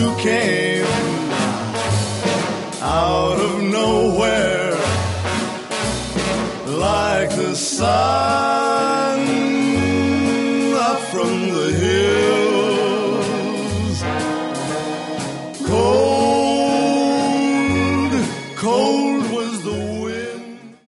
you came out of nowhere like the sun.